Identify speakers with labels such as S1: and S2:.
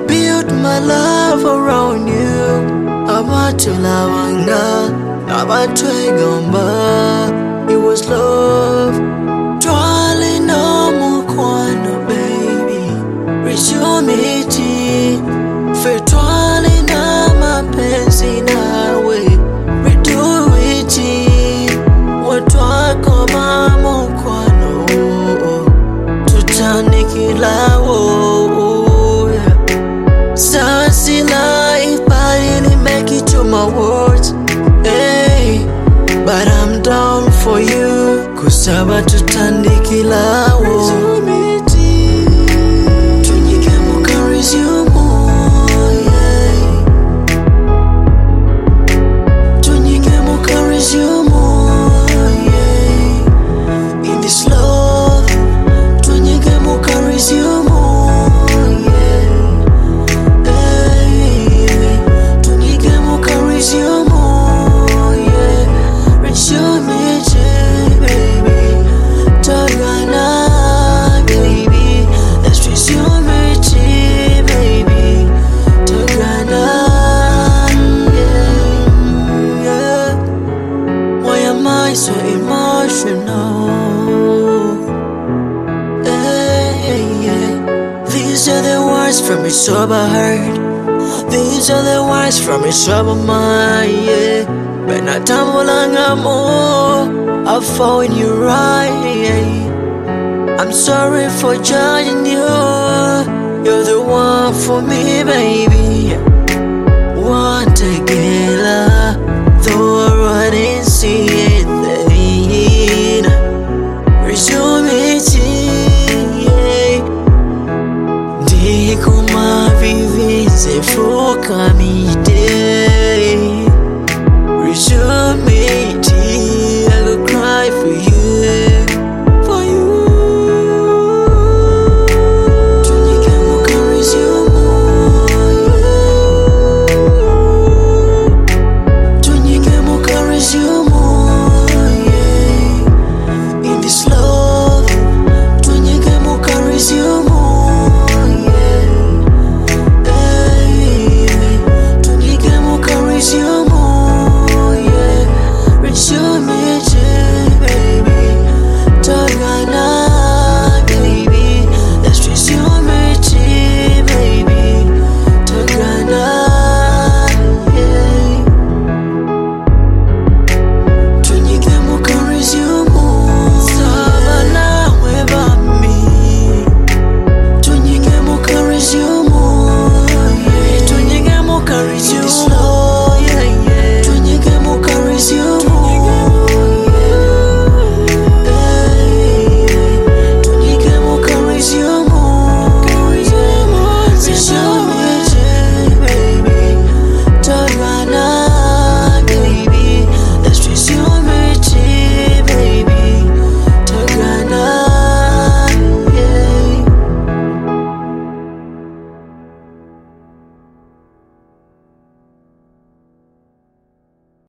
S1: built my love around you. Abatulawanga, abatwegomba. It was love. Darling, no mukwano, baby. Resumiti. Fetwali na mapenzi nawe. Reduiti. Watwako mamukwano. Tutanikilawo. Sassy life, but I didn't make it to my words. Hey, but I'm down for you. Kusaba tutandikilawo. Tunyike muka resume, yeah. Tunyike muka resume, yeah. In this love, tunyike muka resume. So emotional. Hey, yeah. These are the words from a sober heart. These are the words from a sober mind. Yeah. When I tumble and more, I found you right. I'm sorry for judging you. You're the one for me, baby. One together, though I didn't see it. Kuma vivi se foca mi